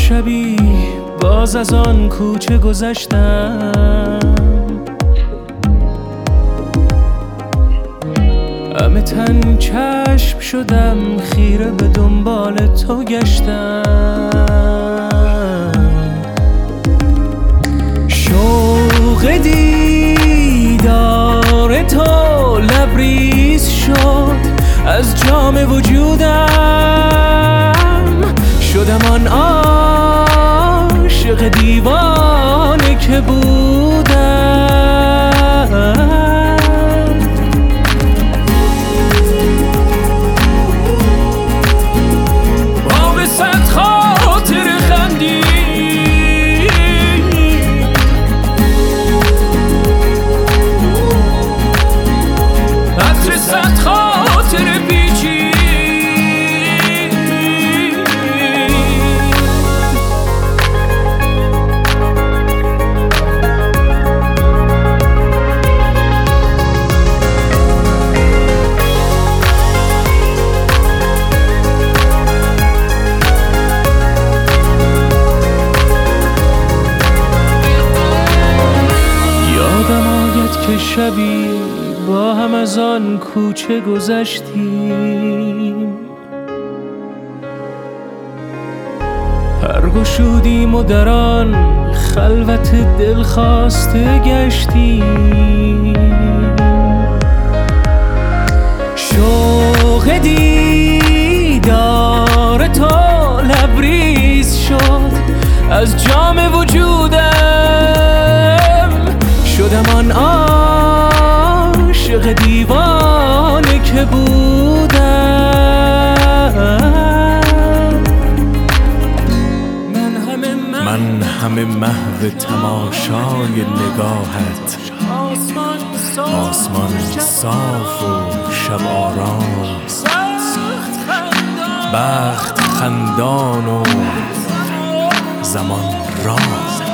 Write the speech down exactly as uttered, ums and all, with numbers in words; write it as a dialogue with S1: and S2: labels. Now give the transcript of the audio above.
S1: شبی باز از آن کوچه گذشتم، همه تن چشم شدم، خیره به دنبال تو گشتم. شوق دیدار تو لبریز شد از جام وجودم، شدم آن عاشق دیوانه که بودم. که شبی با هم از آن کوچه گذشتیم، پرگشودیم و در آن خلوت دلخواسته گشتیم. شوق دیدار تو لبریز شد از جام وجودم، شدم آن عاشق دیوانه که بودم. من همه محو تماشای نگاهت، آسمان صاف و شب آرام، بخت خندان و زمان راست.